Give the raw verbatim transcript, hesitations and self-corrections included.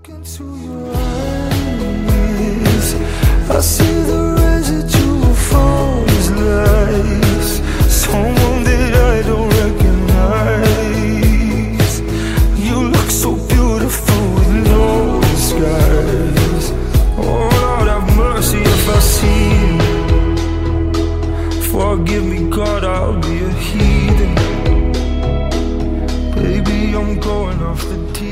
into your eyes, I see the residue of all these lies. Someone that I don't recognize. You look so beautiful with no disguise. Oh Lord, have mercy if I sin. Forgive me, God, I'll be a heathen. Baby, I'm going off the deep